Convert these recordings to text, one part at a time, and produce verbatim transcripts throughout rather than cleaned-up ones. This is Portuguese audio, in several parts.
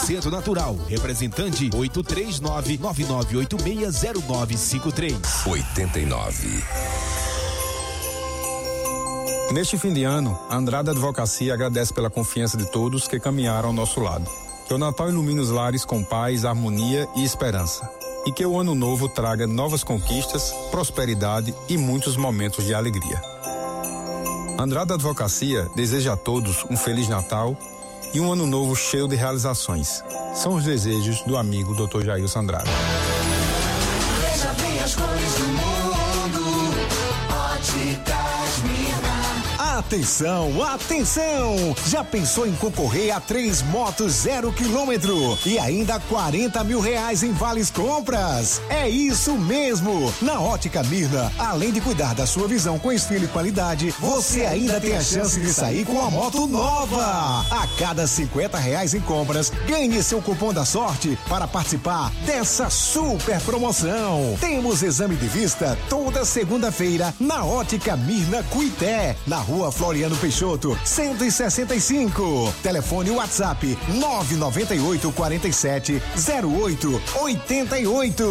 cento natural. Representante oito três nove, nove nove oito seis, zero nove cinco três. oitenta e nove. Neste fim de ano, a Andrade Advocacia agradece pela confiança de todos que caminharam ao nosso lado. Que o Natal ilumine os lares com paz, harmonia e esperança. E que o ano novo traga novas conquistas, prosperidade e muitos momentos de alegria. Andrade Advocacia deseja a todos um Feliz Natal e um ano novo cheio de realizações. São os desejos do amigo doutor Jailson Andrade. Veja bem as cores do mundo, Óticas Mirna. Atenção, atenção! Já pensou em concorrer a três motos zero quilômetro e ainda quarenta mil reais em vales compras? É isso mesmo! Na Ótica Mirna, além de cuidar da sua visão com estilo e qualidade, você ainda tem a chance de sair com a moto nova! A cada cinquenta reais em compras, ganhe seu cupom da sorte para participar dessa super promoção. Temos exame de vista toda segunda-feira na Ótica Mirna Cuité, na Rua Floriano Peixoto, cento e sessenta e cinco. Telefone WhatsApp nove nove oito, quatro sete, zero oito oito oito.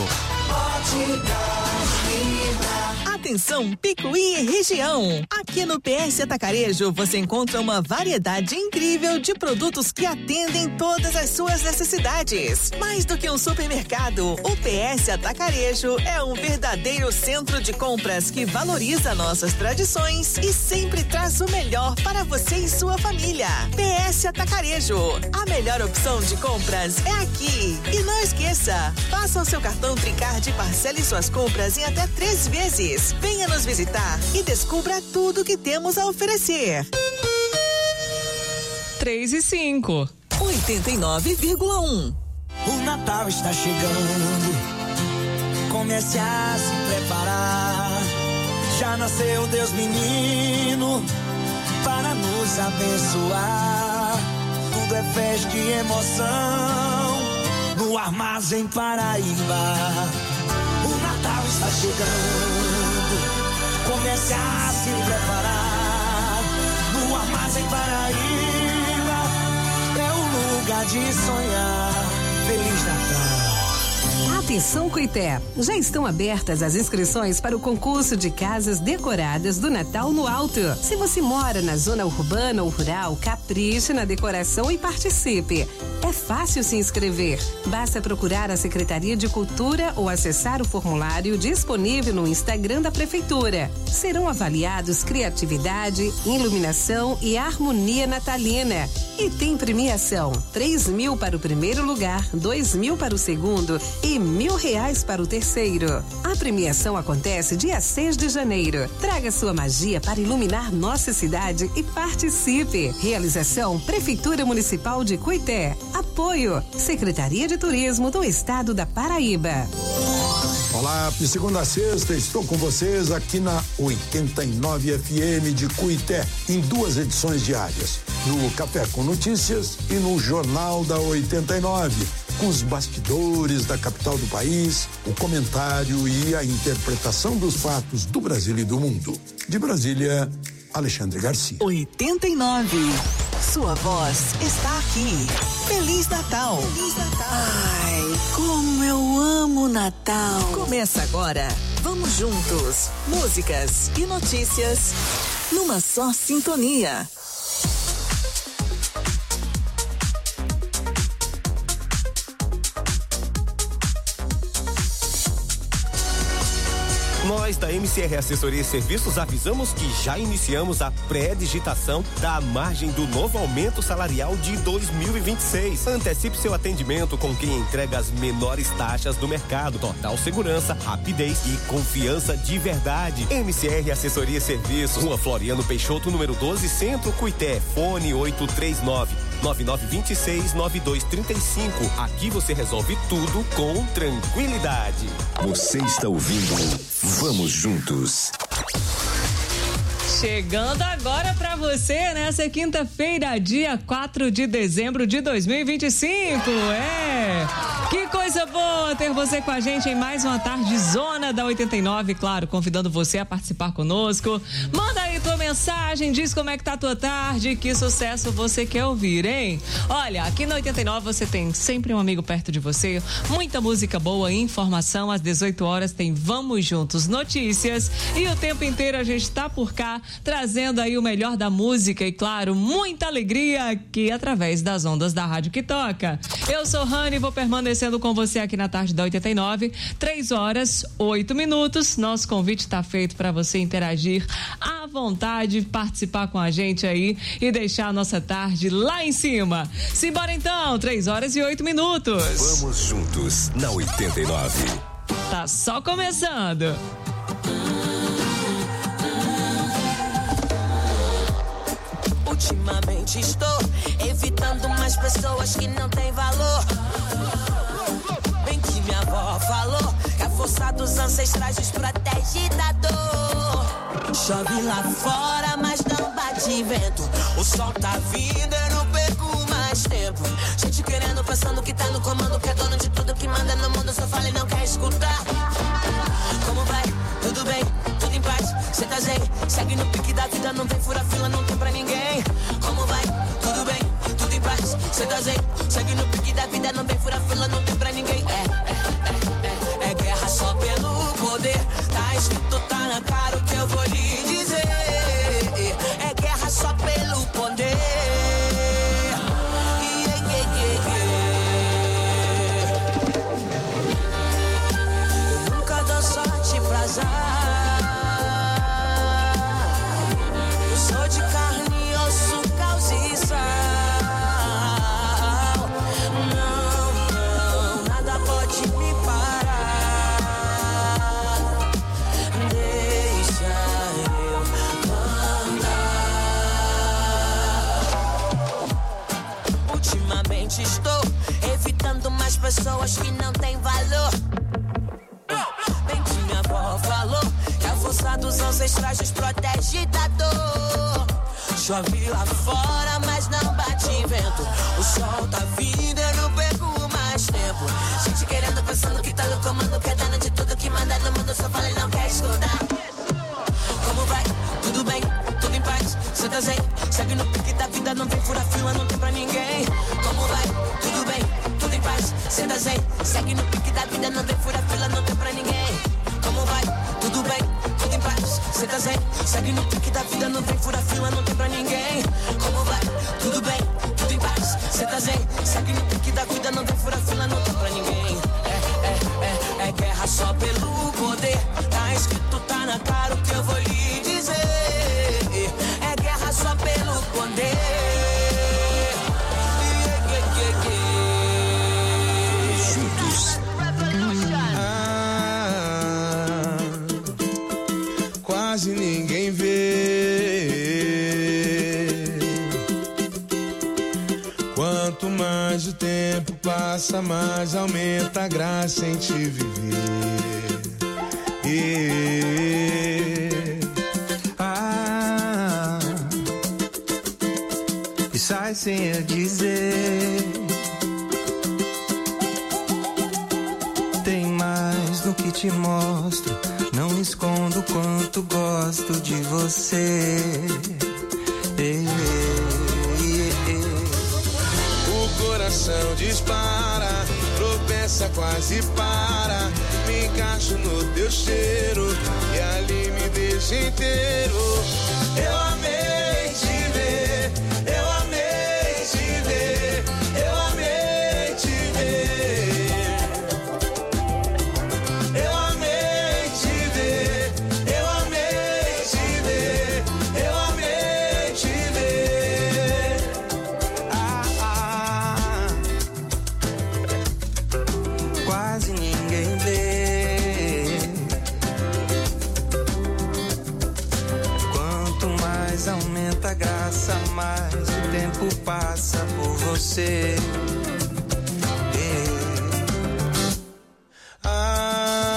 Atenção, Picuí e região. Aqui no P S Atacarejo você encontra uma variedade incrível de produtos que atendem todas as suas necessidades. Mais do que um supermercado, o P S Atacarejo é um verdadeiro centro de compras que valoriza nossas tradições e sempre traz o melhor para você e sua família. P S Atacarejo, a melhor opção de compras é aqui. E não esqueça, faça o seu cartão Tricard e parcele suas compras em até três vezes. Venha nos visitar e descubra tudo que temos a oferecer. três e cinco. oitenta e nove vírgula um. O Natal está chegando. Comece a se preparar. Já nasceu Deus menino para nos abençoar. Tudo é festa e emoção no Armazém Paraíba. O Natal está chegando. Comece a se preparar. No Armazém Paraíba é o lugar de sonhar. Feliz Natal. Atenção, Cuité! Já estão abertas as inscrições para o concurso de casas decoradas do Natal no Alto. Se você mora na zona urbana ou rural, capriche na decoração e participe. É fácil se inscrever. Basta procurar a Secretaria de Cultura ou acessar o formulário disponível no Instagram da Prefeitura. Serão avaliados criatividade, iluminação e harmonia natalina. E tem premiação: três mil para o primeiro lugar, dois mil para o segundo e mil reais para o terceiro. A premiação acontece dia seis de janeiro. Traga sua magia para iluminar nossa cidade e participe. Realização: Prefeitura Municipal de Cuité. Apoio: Secretaria de Turismo do Estado da Paraíba. Olá, de segunda a sexta estou com vocês aqui na oitenta e nove F M de Cuité, em duas edições diárias, no Café com Notícias e no Jornal da oitenta e nove, com os bastidores da capital do país, o comentário e a interpretação dos fatos do Brasil e do mundo. De Brasília, Alexandre Garcia. oitenta e nove. Sua voz está aqui. Feliz Natal. Feliz Natal. Ai, como eu amo Natal. Começa agora. Vamos juntos. Músicas e notícias numa só sintonia. Nós da M C R Assessoria e Serviços avisamos que já iniciamos a pré-digitação da margem do novo aumento salarial de dois mil e vinte e seis. Antecipe seu atendimento com quem entrega as menores taxas do mercado. Total segurança, rapidez e confiança de verdade. M C R Assessoria e Serviços, Rua Floriano Peixoto, número doze, Centro, Cuité. Fone oito três nove, nove nove dois seis, nove dois três cinco. Aqui você resolve tudo com tranquilidade. Você está ouvindo Vamos Juntos. Chegando agora pra você nessa quinta-feira, dia quatro de dezembro de dois mil e vinte e cinco. É! Que coisa coisa boa ter você com a gente em mais uma tarde Zona da oitenta e nove, claro, convidando você a participar conosco. Manda aí tua mensagem, diz como é que tá a tua tarde, que sucesso você quer ouvir, hein? Olha, aqui na oitenta e nove você tem sempre um amigo perto de você, muita música boa, informação, às dezoito horas tem Vamos Juntos Notícias e o tempo inteiro a gente tá por cá, trazendo aí o melhor da música e, claro, muita alegria aqui através das ondas da rádio que toca. Eu sou Rani e vou permanecendo com você aqui na tarde da oitenta e nove, três horas, oito minutos. Nosso convite está feito para você interagir à vontade, participar com a gente aí e deixar a nossa tarde lá em cima. Simbora então, três horas e oito minutos. Vamos juntos na oitenta e nove. Tá só começando. Ultimamente estou evitando mais pessoas que não têm valor. Bem que minha avó falou que a força dos ancestrais nos protege da dor. Chove lá fora, mas não bate vento. O sol tá vindo, eu não perco mais tempo. Gente querendo, pensando que tá no comando, que é dono de tudo que manda no mundo. Só fala e não quer escutar. Como vai? Tudo bem? Tudo em paz? Cê tá zen? Segue no pique da vida, não tem fura fila, não tem pra ninguém. Como vai? Tudo bem? Tudo em paz? Cê tá zen? Segue no pique da vida, não tem fura fila, não tem pra ninguém. É, é, é, é, é guerra só pelo poder. Tá escrito, tá na cara o que eu vou lhe dizer. É guerra só pelo poder. Yeah, yeah, yeah, yeah. Eu nunca dou sorte pra azar. Sou de carne, osso, causa e sal. Não, não, nada pode me parar. Deixa eu mandar. Ultimamente estou evitando mais pessoas que não têm valor. Bem que minha avó falou que a força dos ancestrais nos protege da dor. Chove lá fora, mas não bate vento. O sol tá vindo, eu não perco mais tempo. Gente querendo, pensando que tá no comando, que é dona de tudo que manda no mundo. Só fala e não quer escutar. Como vai? Tudo bem? Tudo em paz? Cê tá zen? Segue no pique da vida, não tem fura fila, não tem pra ninguém. Como vai? Tudo bem? Tudo em paz? Cê tá zen? Segue no pique da vida, não tem fura fila, não tem pra ninguém. Como vai? Tudo bem? Tudo em paz? Cê tá zen? Segue no pique da vida, não tem fura fila, não tem pra ninguém. Como vai? Tudo bem? Tudo em paz? Cê tá zen? Segue no pique da vida, não tem fura fila, não tem pra ninguém. É, é, é, é guerra só pelo poder. Tá escrito, tá na cara o que eu vou lhe dizer. É guerra só pelo poder. Yeah, yeah, yeah, yeah. Juntos. Quase ninguém vê. Quanto mais o tempo passa, mais aumenta a graça em te viver. E, ah, e sai sem eu dizer. Tem mais no que te mostro. Não escondo o quanto gosto de você. Ei, ei, ei. O coração dispara, tropeça, quase para. Me encaixo no teu cheiro e ali me deixa inteiro. Eu amei te ver, eu amei te ver, eu amei te ver. Eu amei te ver, eu amei te ver, eu amei te ver. Ah, ah. Quase ninguém vê. Quanto mais aumenta a graça, mais o tempo passa por você. Ah,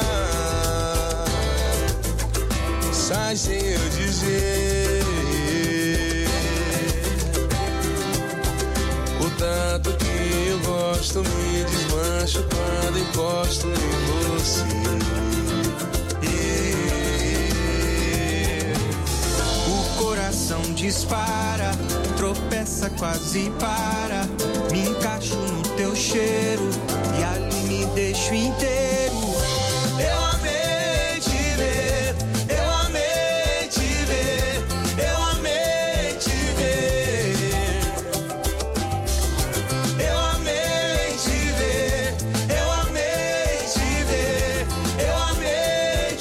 sai sem eu dizer. O tanto que eu gosto, me desmancho quando encosto em você. Yeah. O coração dispara, tropeça, quase para. Me encaixo no teu cheiro e ali me deixo inteiro. Eu amei te ver, eu amei te ver, eu amei te ver. Eu amei te ver, eu amei te ver, eu amei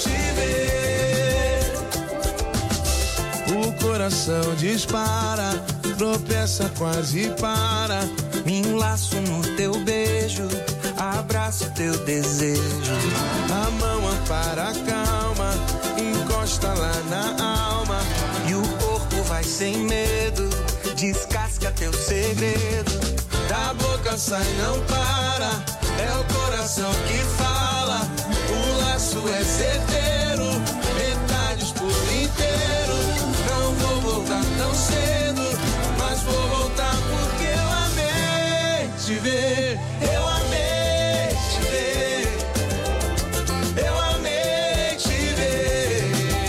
te ver. O coração dispara, tropeça, quase para. Me enlaço no teu beijo, abraço teu desejo. A mão ampara a calma, encosta lá na alma. E o corpo vai sem medo, descasca teu segredo. Da boca sai, não para, é o coração que fala. O laço é certeiro, metades por inteiro. Não vou voltar tão cedo, mas vou voltar porque eu amei te ver. Eu amei te ver, eu amei te ver.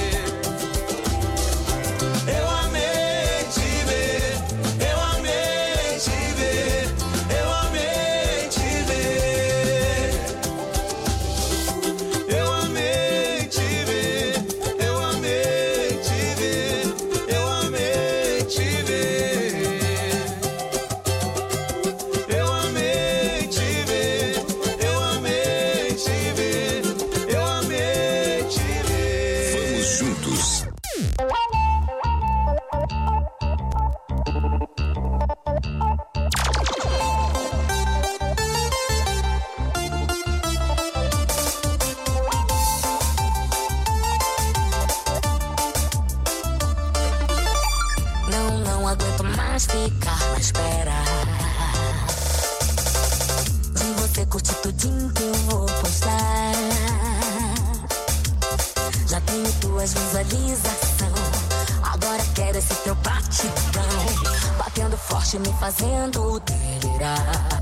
Eu amei te ver, eu amei te ver, eu amei te ver. Eu amei te ver, eu amei te ver, eu amei te ver. Eu amei te ver, eu amei te ver, eu amei te ver. Vamos juntos. Não, não aguento mais ficar na espera de você curtir tudinho que eu vou postar. Já tenho tuas visualização, agora quero esse teu batidão, batendo forte, me fazendo delirar.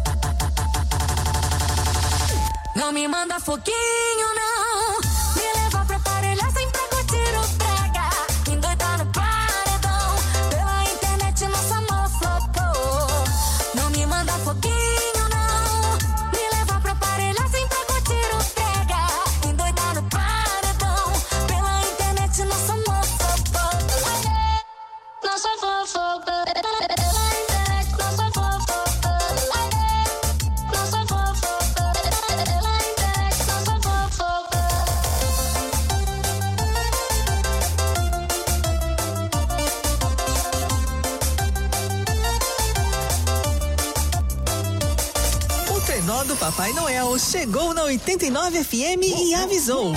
Não me manda foguinho, não, me leva pra aparelhar sempre pra curtir o brega, endoidar no paredão, pela internet nosso amor flopou. Não me manda foguinho, não, me leva pra aparelhar sempre pra curtir o brega, endoidar no paredão, pela internet nosso amor flopou. Nosso amor flopou, pela internet nosso amor flopou. Nosso amor flopou, pela internet nosso amor flopou. O trenó do Papai Noel chegou na oitenta e nove F M e avisou.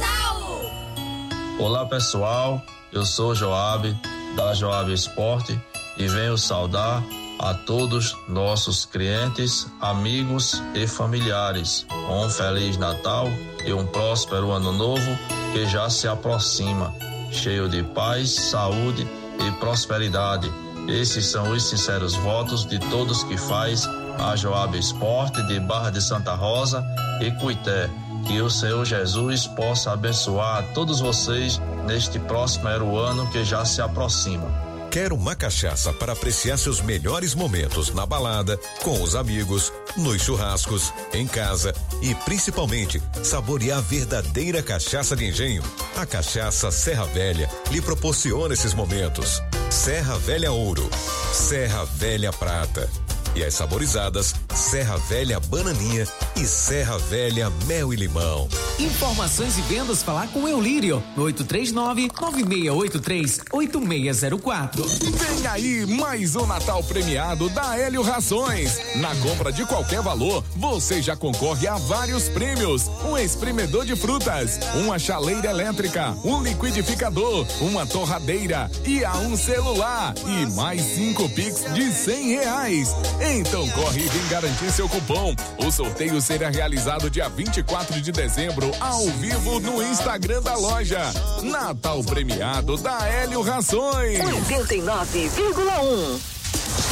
Olá pessoal, eu sou Joab da Joab Esporte e venho saudar a todos nossos clientes, amigos e familiares. Um Feliz Natal e um próspero Ano Novo que já se aproxima, cheio de paz, saúde e prosperidade. Esses são os sinceros votos de todos que faz a Joab Esporte de Barra de Santa Rosa e Cuité. Que o Senhor Jesus possa abençoar a todos vocês neste próspero ano que já se aproxima. Quer uma cachaça para apreciar seus melhores momentos na balada, com os amigos, nos churrascos, em casa e principalmente saborear a verdadeira cachaça de engenho? A Cachaça Serra Velha lhe proporciona esses momentos. Serra Velha Ouro, Serra Velha Prata e as saborizadas Serra Velha Bananinha e Serra Velha Mel e Limão. Informações e vendas, falar com Eulírio no oito três nove, nove seis oito três, oito seis zero quatro. Vem aí mais um Natal premiado da Hélio Rações. Na compra de qualquer valor, você já concorre a vários prêmios: um espremedor de frutas, uma chaleira elétrica, um liquidificador, uma torradeira e a um celular e mais cinco Pix de cem reais. Então corre e vem garantir seu cupom. O sorteio será realizado dia vinte e quatro de dezembro ao vivo no Instagram da loja. Natal premiado da Hélio Rações. oitenta e nove vírgula um.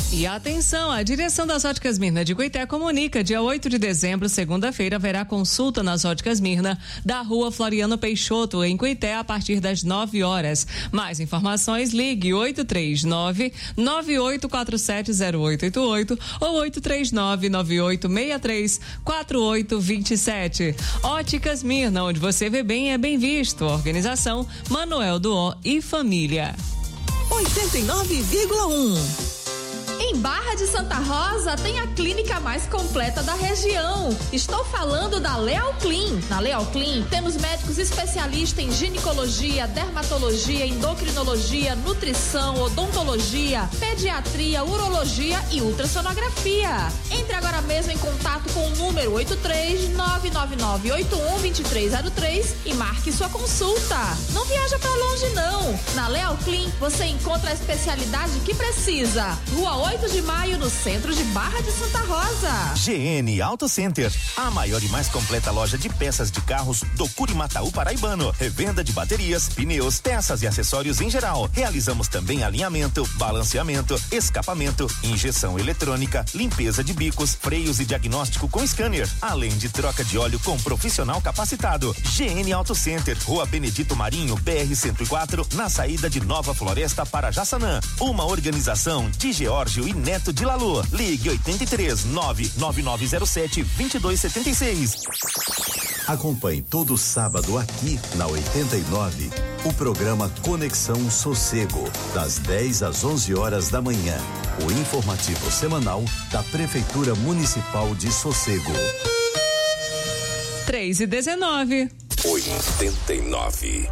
E atenção, a direção das Óticas Mirna de Cuité comunica, dia oito de dezembro, segunda-feira, haverá consulta nas Óticas Mirna, da rua Floriano Peixoto, em Cuité, a partir das nove horas. Mais informações, ligue oito três nove, nove oito quatro sete, zero oito oito oito ou oito três nove, nove oito seis três, quatro oito dois sete. Óticas Mirna, onde você vê bem é bem visto. Organização Manuel Duó e Família. oitenta e nove vírgula um. Em Barra de Santa Rosa tem a clínica mais completa da região. Estou falando da Leal Clean. Na Leal Clean temos médicos especialistas em ginecologia, dermatologia, endocrinologia, nutrição, odontologia, pediatria, urologia e ultrassonografia. Entre agora mesmo em contato com o número oito três nove nove nove oito um dois três zero três e marque sua consulta. Não viaja pra longe não. Na Leal Clean você encontra a especialidade que precisa. Rua oito de maio, no centro de Barra de Santa Rosa. G N Auto Center, a maior e mais completa loja de peças de carros do Curimataú paraibano. Revenda de baterias, pneus, peças e acessórios em geral. Realizamos também alinhamento, balanceamento, escapamento, injeção eletrônica, limpeza de bicos, freios e diagnóstico com scanner, além de troca de óleo com profissional capacitado. G N Auto Center, Rua Benedito Marinho, B R cento e quatro, na saída de Nova Floresta para Jaçanã. Uma organização de Geórgio e Neto de Lalu. Ligue oito três nove nove nove zero sete dois dois sete seis. Acompanhe todo sábado aqui na oitenta e nove o programa Conexão Sossego, das dez às onze horas da manhã. O informativo semanal da Prefeitura Municipal de Sossego. três e dezenove. oitenta e nove.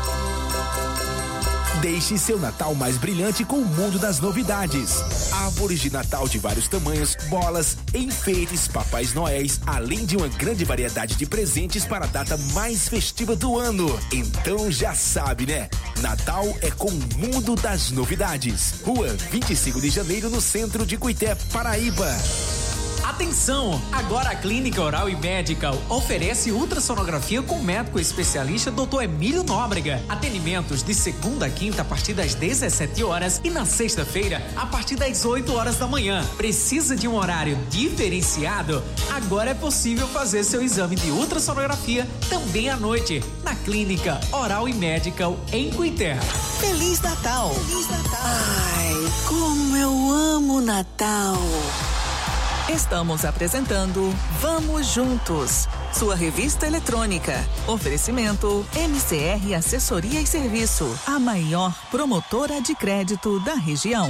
Deixe seu Natal mais brilhante com o mundo das novidades. Árvores de Natal de vários tamanhos, bolas, enfeites, papais noéis, além de uma grande variedade de presentes para a data mais festiva do ano. Então já sabe, né? Natal é com o mundo das novidades. Rua vinte e cinco de janeiro, no centro de Cuité, Paraíba. Atenção! Agora a Clínica Oral e Medical oferece ultrassonografia com médico especialista doutor Emílio Nóbrega. Atendimentos de segunda a quinta a partir das dezessete horas e na sexta-feira a partir das oito horas da manhã. Precisa de um horário diferenciado? Agora é possível fazer seu exame de ultrassonografia também à noite na Clínica Oral e Medical em Cuité. Feliz Natal! Feliz Natal! Ai, como eu amo Natal! Estamos apresentando Vamos Juntos, sua revista eletrônica. Oferecimento M C R Assessoria e Serviço, a maior promotora de crédito da região.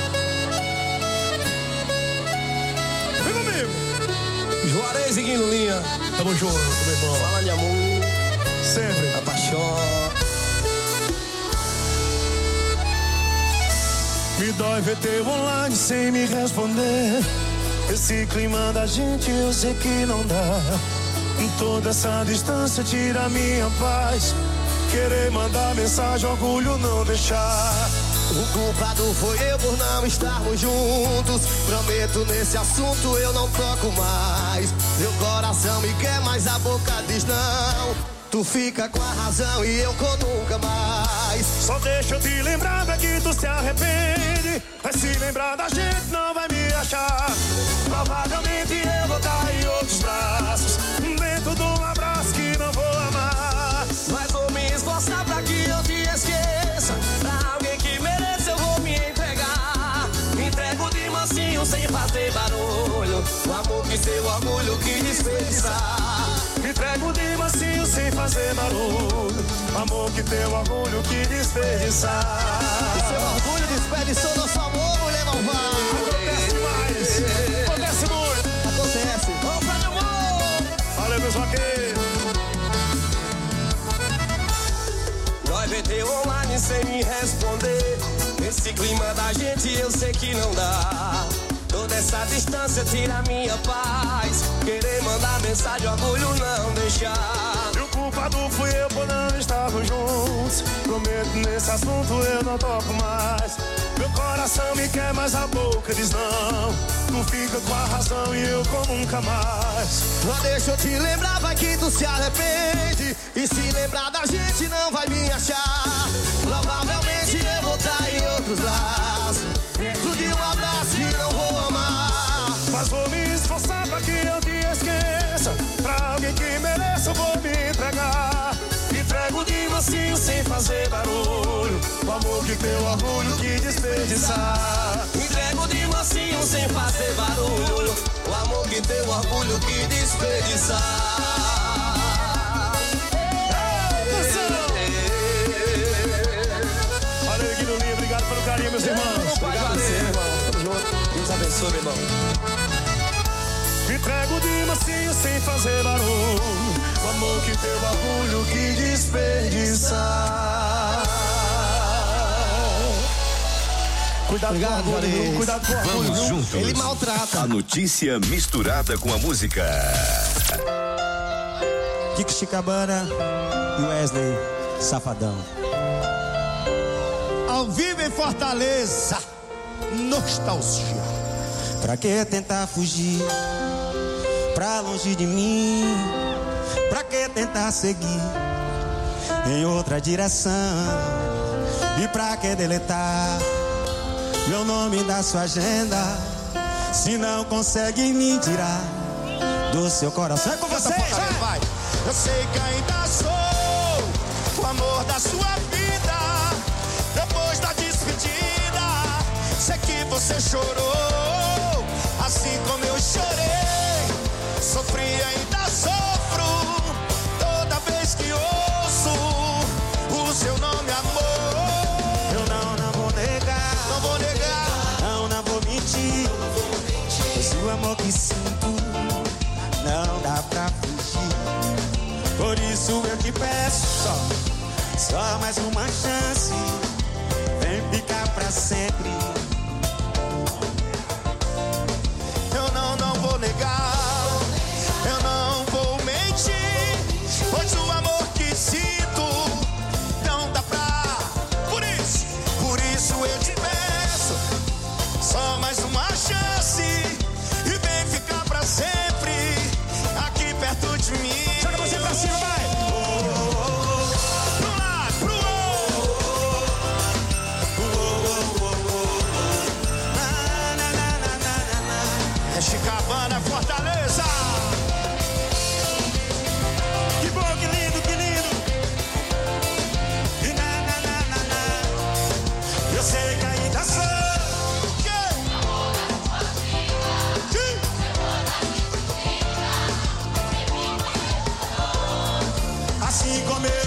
Vem comigo! Juarez e Guilinha, tamo junto, meu irmão. Fala de amor, sempre. A paixão. Me dói ver teu online sem me responder. Esse clima da gente eu sei que não dá. Em toda essa distância tira a minha paz. Querer mandar mensagem, orgulho não deixar. O culpado foi eu por não estarmos juntos. Prometo nesse assunto eu não toco mais. Meu coração me quer, mas a boca diz não. Tu fica com a razão e eu com nunca mais. Só deixa eu te lembrar que tu se arrepende. Mas se lembrar da gente não vai me achar. Provavelmente eu vou estar em outros braços, dentro de um abraço que não vou amar. Mas vou me esforçar pra que eu te esqueça. Pra alguém que merece eu vou me entregar. Me entrego de mansinho sem fazer barulho. O amor que seu orgulho quis desperdiçar. Me entrego de mansinho sem fazer barulho. Amor que teu orgulho quis desperdiçar. E seu orgulho desperdiçou nosso amor, mulher malvada. Acontece mais, acontece muito. Acontece. Vamos pra meu amor. Valeu, meus vaqueiros. Nós vê teu online sem me responder. Nesse clima da gente eu sei que não dá. Toda essa distância tira a minha paz. Querer mandar mensagem, orgulho não deixar. E o culpado fui eu por não estarmos juntos. Prometo nesse assunto eu não toco mais. Meu coração me quer, mas a boca diz não. Tu fica com a razão e eu com nunca mais. Não deixa eu te lembrar, vai que tu se arrepende. E se lembrar da gente não vai me achar. Provavelmente eu vou estar em outros lados, dentro de um abraço que fazer barulho. O amor que tem orgulho que desperdiçar. Entrego de mansinho sem fazer barulho. O amor que tem orgulho que desperdiçar. Olha aqui no livro, obrigado pelo carinho, meus irmãos. Obrigado, você, irmão. Tamo junto. Deus abençoe, meu irmão. Me entrego de mansinho sem fazer barulho. O amor que tem orgulho que desperdiçar. Cuidado Obrigado, com o orgulho, viu? Cuidado com o orgulho. Vamos viu? juntos. Ele maltrata. A notícia misturada com a música. Kiko Chicabana e Wesley Safadão. Ao vivo em Fortaleza, nostalgia. Pra que tentar fugir pra longe de mim? Pra que tentar seguir em outra direção? E pra que deletar meu nome da sua agenda? Se não consegue me tirar do seu coração. É com vocês, vai! Eu sei que ainda sou o amor da sua vida. Depois da despedida, sei que você chorou, assim como eu chorei. Sofri e ainda sofro toda vez que ouço o seu nome, amor. Eu não, não vou negar, não vou negar, não, não vou mentir. Pois o amor que sinto não dá pra fugir. Por isso eu te peço só, só mais uma chance. Vem ficar pra sempre. Eu não, não vou negar, eu não vou mentir. Pois o amor que sinto não dá pra. Por isso, por isso eu te peço só mais uma chance. E vem ficar pra sempre aqui perto de mim. Joga você pra cima, vai! Pro lado, pro outro. É Chicabana, Fortaleza. Que bom, que lindo, que lindo. E na, na, na, na, na. Eu sei que ainda sou. Assim como eu.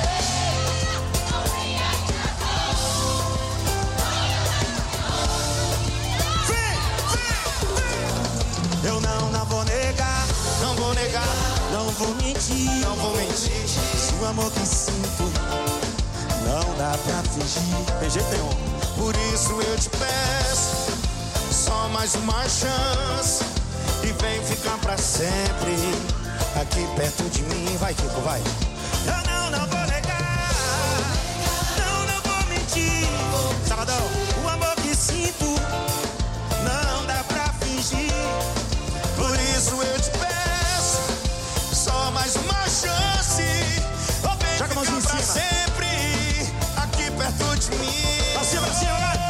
Vem, vem, vem. Eu não, não vou negar, não vou negar, não vou mentir, não vou mentir. Se o amor que sinto não dá pra fingir, tem jeito nenhum. Por isso eu te peço só mais uma chance. E vem ficar pra sempre aqui perto de mim. Vai, Kiko, vai. Eu não, não vou negar, não, não vou mentir. Sabadão, o amor que sinto não dá pra fingir. Por isso eu te peço só mais uma chance. Ou vem Joga a ficar pra sempre aqui perto de mim. Pra cima, pra cima, vai.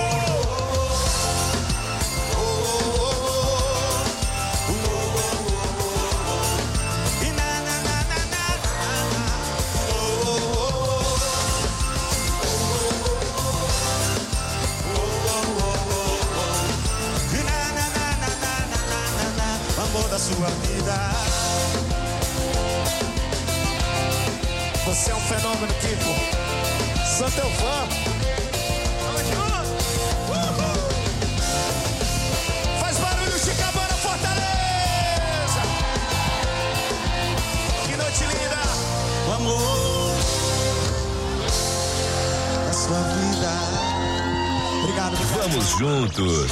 Da sua vida. Você é um fenômeno, Kiko. Sou teu fã. Uhul. Faz barulho, Chicabana, Fortaleza. Que noite linda. O amor da sua vida. Obrigado, obrigado. Vamos juntos.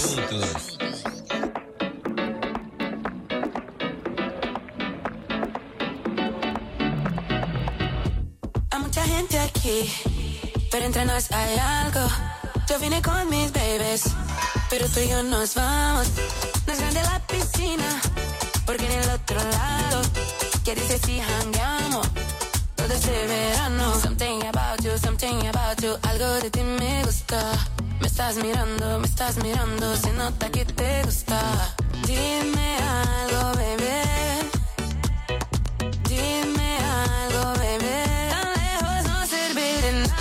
Pero entre nos hay algo. Yo vine con mis babies, pero tú y yo nos vamos. No es grande la piscina, porque en el otro lado, ¿qué dices si jangueamos todo este verano? Something about you, something about you, algo de ti me gusta. Me estás mirando, me estás mirando, se nota que te gusta. Dime algo, bebé. Dime algo, bebé. Tan lejos no sirve de nada.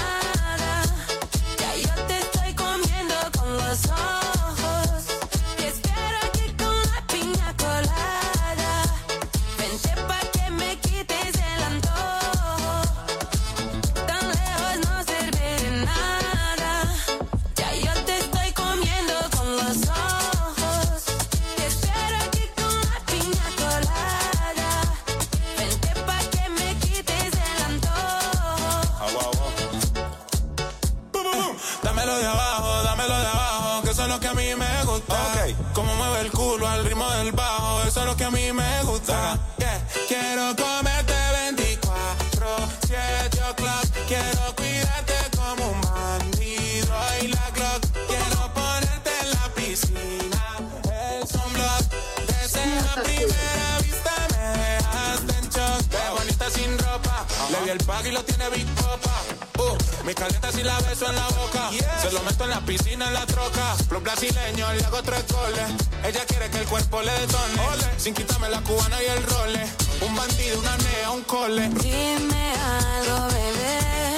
Dámelo de abajo, dámelo de abajo, que eso es lo que a mí me gusta. Okay. Como mueve el culo al ritmo del bajo, eso es lo que a mí me gusta. Yeah. Quiero comerte veinticuatro siete o'clock, quiero cuidarte como un bandido y la Glock. Quiero ponerte en la piscina, el sunblock. Desde la primera vista me dejaste en shock. Qué bonita sin ropa, uh-huh. Le vi el pack y lo tiene Big Popa. Uh, me calienta si la beso en la boca. Yeah. Se lo meto en la piscina, en la troca. Los brasileños le hago tres goles. Ella quiere que el cuerpo le detone. Ole. Sin quitarme la cubana y el role. Un bandido, una nea, un cole. Dime algo, bebé.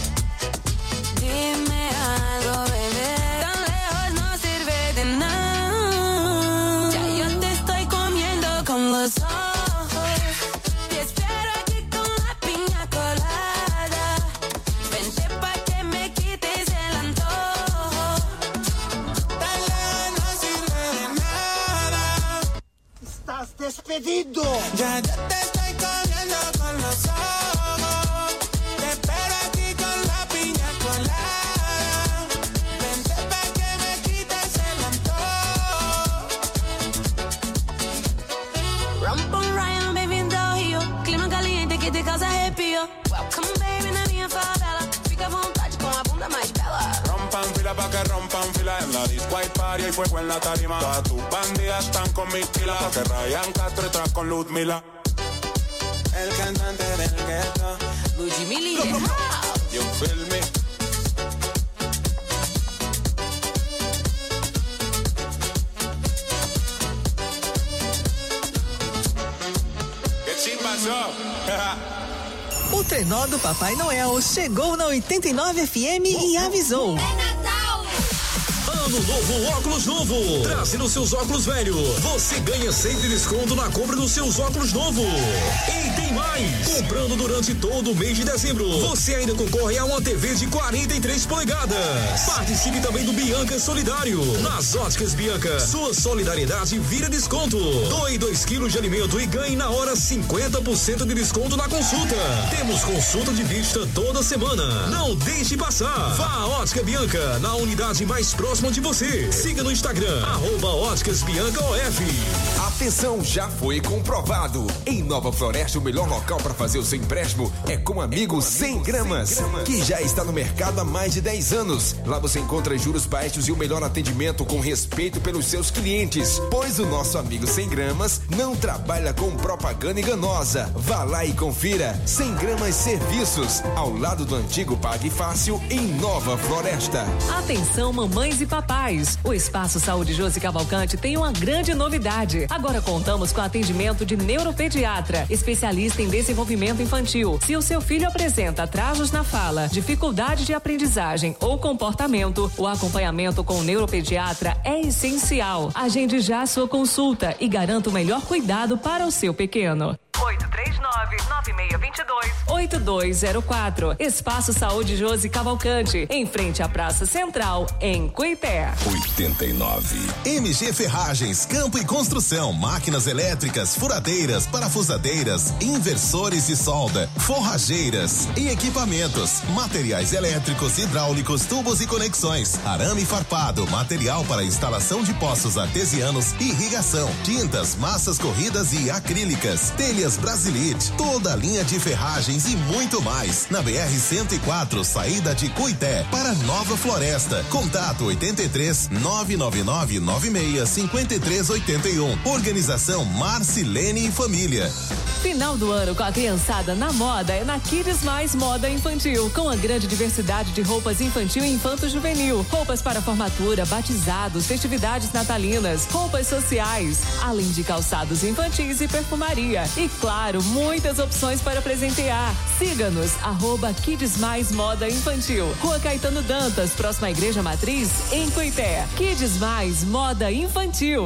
Dime algo, bebé. Tan lejos no sirve de nada. Ya yo te estoy comiendo con los ojos. Te espero aquí con la piña colada. Vente pa' que me quites el antojo. Tan lejos no sirve de nada. Estás despedido. Ya, ya te estoy comiendo con los ojos. Te espero aquí con la piña colada. Vente pa' que me quites el antojo. Rompo un Ryan bebiendo rio. Clima caliente que te causa arrepio. Welcome baby na minha favela. Fica à vontade com a bunda mais bela. Rompan fila pa' que rompan fila. En la disco hay party y fuego en la tarima. Todas tus bandidas están con mis pilas. Pa' que Ryan Castro detrás con Ludmila. El cantante del ghetto, Ludmilla. You feel me? Que chimbazó. O trenó do Papai Noel chegou na oitenta e nove F M e avisou. Ano novo, óculos novo. Traze nos seus óculos velho. Você ganha sempre desconto na compra dos seus óculos novo. E tem mais. Comprando durante todo o mês de dezembro, você ainda concorre a uma T V de quarenta e três polegadas. Participe também do Bianca Solidário. Nas óticas Bianca, sua solidariedade vira desconto. Doe dois quilos de alimento e ganhe na hora cinquenta por cento de desconto na consulta. Temos consulta de vista toda semana. Não deixe passar. Vá à Ótica Bianca, na unidade mais próxima de você. Siga no Instagram, arroba Óticas Bianca O F. Atenção, já foi comprovado. Em Nova Floresta, o melhor local para fazer o seu empréstimo é com o amigo cem gramas, que já está no mercado há mais de dez anos. Lá você encontra juros baixos e o melhor atendimento com respeito pelos seus clientes, pois o nosso amigo cem gramas não trabalha com propaganda enganosa. Vá lá e confira. cem gramas Serviços, ao lado do antigo Pague Fácil, em Nova Floresta. Atenção, mamães e papais. O Espaço Saúde Josi Cavalcante tem uma grande novidade. Agora contamos com atendimento de neuropediatra, especialista em desenvolvimento infantil. Se o seu filho apresenta atrasos na fala, dificuldade de aprendizagem ou comportamento, o acompanhamento com o neuropediatra é essencial. Agende já a sua consulta e garanta o melhor cuidado para o seu pequeno. oito três nove, nove seis dois dois, oito dois zero quatro. Espaço Saúde Josi Cavalcante, em frente à Praça Central, em Cuité. oitenta e nove. M G Ferragens, Campo e Construção, máquinas elétricas, furadeiras, parafusadeiras, inversores de solda, forrageiras e equipamentos, materiais elétricos, hidráulicos, tubos e conexões, arame farpado, material para instalação de poços artesianos e irrigação, tintas, massas corridas e acrílicas, telhas Brasilite, toda a linha de ferragens e muito mais. Na B R cento e quatro, saída de Cuité, para Nova Floresta. Contato oitenta e três, nove nove nove, nove seis, cinco três oito um. Organização Marcilene e Família. Final do ano com a criançada na moda é na Kids Mais Moda Infantil, com a grande diversidade de roupas infantil e infanto-juvenil, roupas para formatura, batizados, festividades natalinas, roupas sociais, além de calçados infantis e perfumaria. E claro, muitas opções para presentear. Siga-nos, arroba Kids Mais Moda Infantil, Rua Caetano Dantas, próxima à Igreja Matriz, em Cuité. Kids Mais Moda Infantil.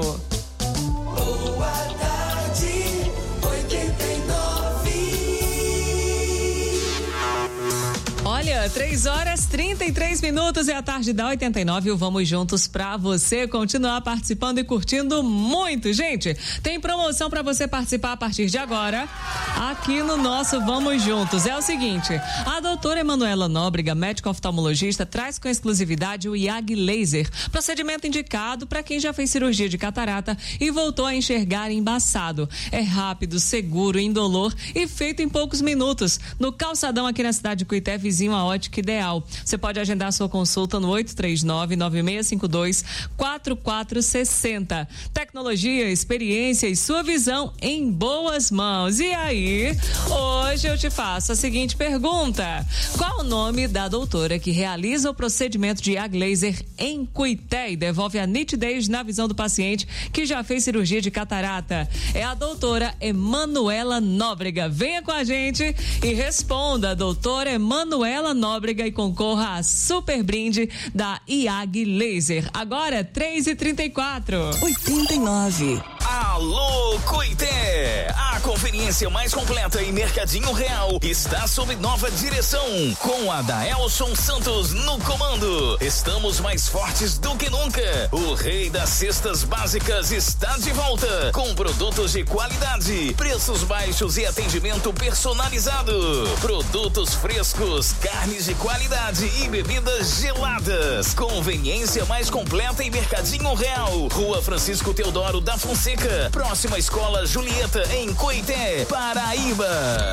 Boa tarde, oitenta e nove. Olha, dia, três horas trinta e três minutos, é a tarde da oitenta e nove. Vamos juntos pra você continuar participando e curtindo muito. Gente, tem promoção pra você participar a partir de agora aqui no nosso Vamos Juntos. É o seguinte, a doutora Emanuela Nóbrega, médica oftalmologista, traz com exclusividade o I A G Laser, procedimento indicado para quem já fez cirurgia de catarata e voltou a enxergar embaçado. É rápido, seguro, indolor e feito em poucos minutos. No calçadão aqui na cidade de Cuité, vizinho à Ótica Ideal. Você pode agendar sua consulta no oito três nove, nove seis cinco dois, quatro quatro seis zero. Tecnologia, experiência e sua visão em boas mãos. E aí, hoje eu te faço a seguinte pergunta: qual o nome da doutora que realiza o procedimento de I A G Laser em Cuité e devolve a nitidez na visão do paciente que já fez cirurgia de catarata? É a doutora Emanuela Nóbrega. Venha com a gente e responda, doutora Emanuela Nóbrega, e concorra a super brinde da I A G Laser. Agora é três e trinta e quatro. oitenta e nove. Alô, Cuité! A conveniência mais completa em Mercadinho Real está sob nova direção, com a Daelson Santos no comando. Estamos mais fortes do que nunca. O rei das cestas básicas está de volta, com produtos de qualidade, preços baixos e atendimento personalizado. Produtos frescos, carnes de qualidade e bebidas geladas. Conveniência mais completa em Mercadinho Real, Rua Francisco Teodoro da Fonseca, próxima Escola Julieta, em Cuité, Paraíba.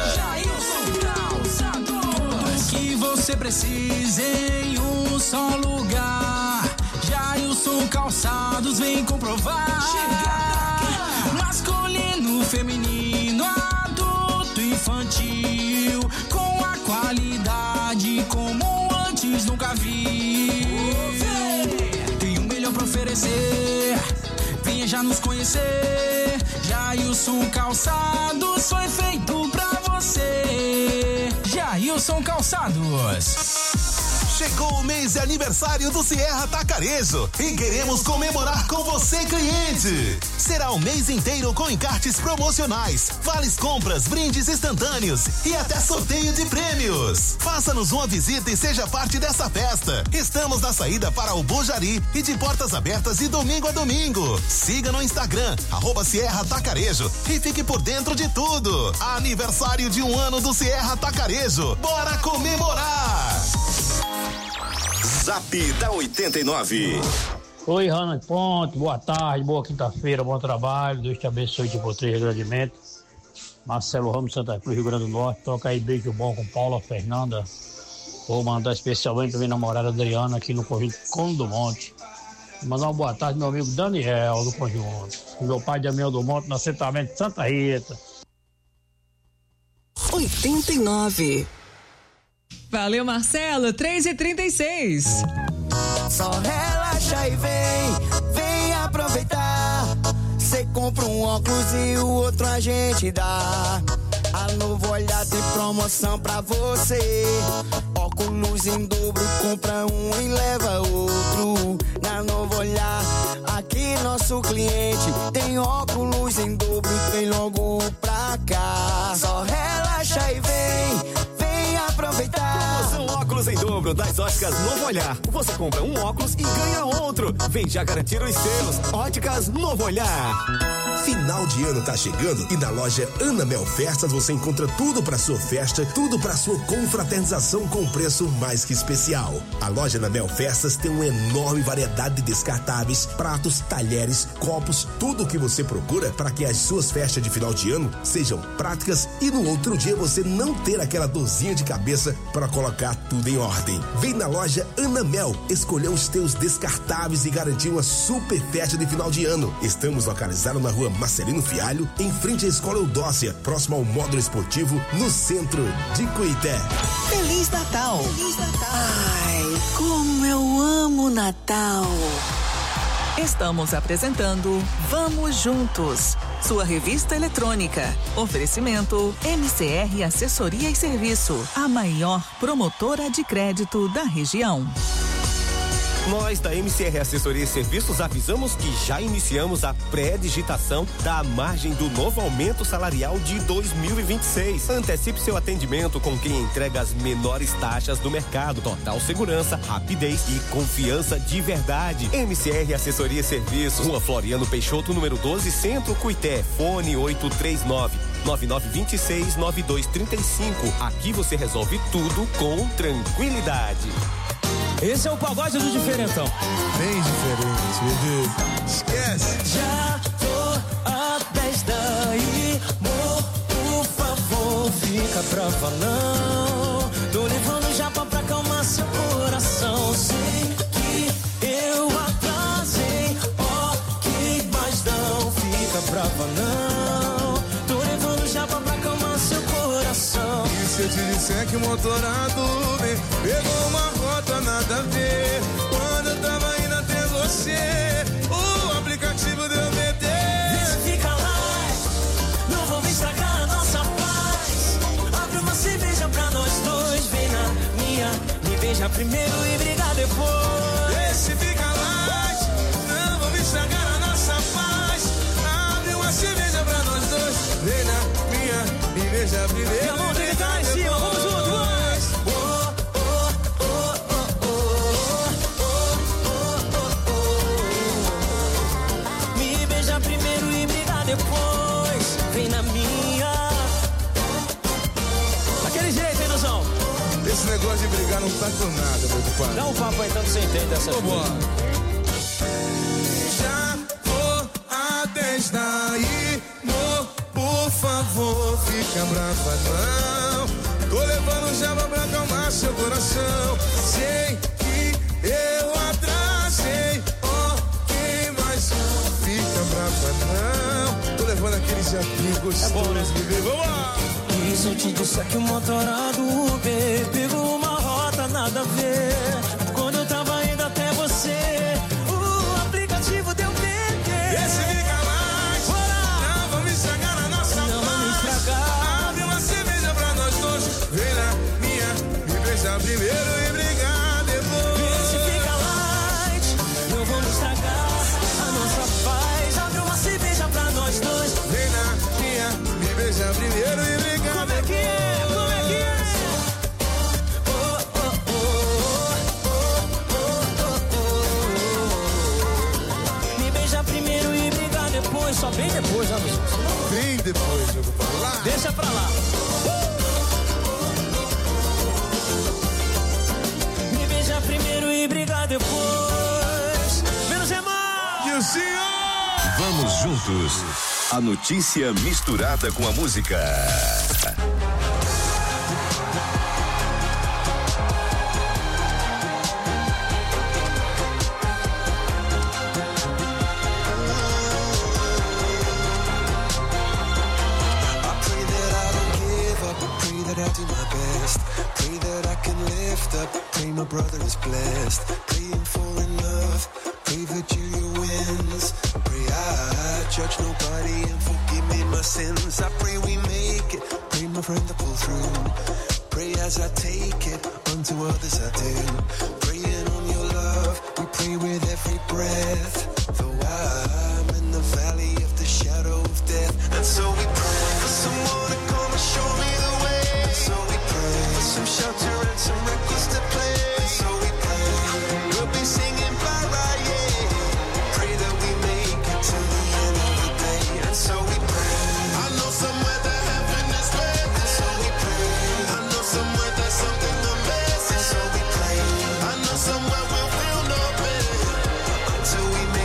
Tudo que você precisa em um só lugar. Jailson Calçados vem comprovar. Masculino, feminino, adulto, infantil, com a qualidade como antes nunca vi. Tem o melhor pra oferecer, venha já nos conhecer. Jailson Calçados foi feito pra você. Jailson Calçados. Chegou o mês de aniversário do Sierra Tacarejo e queremos comemorar com você, cliente. Será o mês inteiro com encartes promocionais, vales compras, brindes instantâneos e até sorteio de prêmios. Faça-nos uma visita e seja parte dessa festa. Estamos na saída para o Bujari e de portas abertas de domingo a domingo. Siga no Instagram, arroba Sierra Tacarejo, e fique por dentro de tudo. Aniversário de um ano do Sierra Tacarejo. Bora comemorar! Zap da oitenta e nove. Oi, Rana Ponte, boa tarde, boa quinta-feira, bom trabalho, Deus te abençoe de vocês grandemente. Marcelo Ramos, Santa Cruz, Rio Grande do Norte, toca aí beijo bom com Paula Fernanda. Vou mandar especialmente pra minha namorada Adriana aqui no Conjunto Conde do Monte. Vou mandar uma boa tarde meu amigo Daniel do Conjunto. Meu pai de Amiel do Monte, no assentamento de Santa Rita. oitenta e nove. Valeu, Marcelo. três e trinta e seis. Só relaxa e vem, vem aproveitar. Cê compra um óculos e o outro a gente dá. A Novo Olhar tem promoção pra você. Óculos em dobro, compra um e leva outro. Na Novo Olhar, aqui nosso cliente tem óculos em dobro e vem logo pra cá. Só relaxa e vem, vem aproveitar. Promoção óculos em dobro das Óticas Novo Olhar. Você compra um óculos e ganha outro. Vem já garantir os seus. Óticas Novo Olhar. Final de ano tá chegando e na loja Ana Mel Festas você encontra tudo para sua festa, tudo para sua confraternização com preço mais que especial. A loja Ana Mel Festas tem uma enorme variedade de descartáveis, pratos, talheres, copos, tudo o que você procura para que as suas festas de final de ano sejam práticas e no outro dia você não ter aquela dorzinha de cabeça para colocar tudo em ordem. Vem na loja Ana Mel, escolher os teus descartáveis e garantir uma super festa de final de ano. Estamos localizados na rua Marcelino Fialho, em frente à Escola Eudócia, próximo ao módulo esportivo, no centro de Cuité. Feliz Natal! Feliz Natal! Ai, como eu amo Natal! Estamos apresentando Vamos Juntos, sua revista eletrônica. Oferecimento M C R Assessoria e Serviço, a maior promotora de crédito da região. Nós da M C R Assessoria e Serviços avisamos que já iniciamos a pré-digitação da margem do novo aumento salarial de dois mil e vinte e seis. Antecipe seu atendimento com quem entrega as menores taxas do mercado. Total segurança, rapidez e confiança de verdade. M C R Assessoria e Serviços, Rua Floriano Peixoto, número doze, Centro Cuité, fone oito três nove, nove nove dois seis, nove dois três cinco. Aqui você resolve tudo com tranquilidade. Esse é o pagode do diferentão. Bem diferente, bebê. Esquece. Já tô a dez daí, amor, por favor, fica brava não. Tô levando japa pra acalmar seu coração. Sei que eu atrasei, ok, mas não fica brava não. Tô levando japa pra acalmar seu coração. E se eu te disser que o motorado me pegou uma rota nada a ver? Quando eu tava indo até você, o aplicativo deu B T. Deixa ficar lá, não vou me estragar a nossa paz. Abre uma cerveja pra nós dois, vem na minha, me beija primeiro e briga depois. Deixa ficar lá, não vou me estragar a nossa paz. Abre uma cerveja pra nós dois, vem na minha, me beija primeiro. E a mão dele tá em cima, vamos junto, vamos. Primeiro e brigar depois, vem na minha. Daquele jeito, hein, Nuzão? Esse negócio de brigar não tá com nada, meu compadre. Dá um papo aí, tanto você entende dessa coisa. Já vou a dez daí, amor, por favor, fica brava não. Tô levando java pra acalmar seu coração. Sei que eu atrasei, ok, mas fica brava não. Tô levando aqueles amigos. É bom, né? Vamos lá. E se eu te disser que o motorado Uber pegou uma rota nada a ver? Quando eu tava indo até você, o aplicativo deu B T. Esse fica mais. Não vamos estragar a nossa paz. Não vamos estragar. Abre uma cerveja pra nós dois. Vem na minha, me beija primeiro e brigar depois. Esse fica light, não vamos estragar a nossa paz. Abre uma cerveja pra nós dois. Vem na minha, me beija primeiro e brigar. Como é que é? Como é que é? Oh, oh, oh, oh, oh, oh, oh. Me beija primeiro e brigar depois. Só bem depois, né, Bem depois, meu compadre. Lá. Deixa pra lá. Me beija primeiro e brigar depois. Menos é mais. E o senhor? Vamos juntos. A notícia misturada com a música. I'll do my best. Pray that I can lift up. Pray my brother is blessed. Praying for enough. Pray Virginia wins. Pray I judge nobody and forgive me my sins. I pray we make it. Pray my friend to pull through. Pray as I take it. Unto others I do. Praying on your love. We pray with every breath. Though I'm in the valley of the shadow of death. And so we pray for someone to come and show me the way. So we pray for some shelter and some records to play. So we pray we'll be singing bye bye, yeah. Pray that we make it to the end of the day. And so we pray. I know somewhere that heaven is waiting. And so we pray. I know somewhere there's something amazing. And so we pray. I know somewhere we'll feel no pain until we make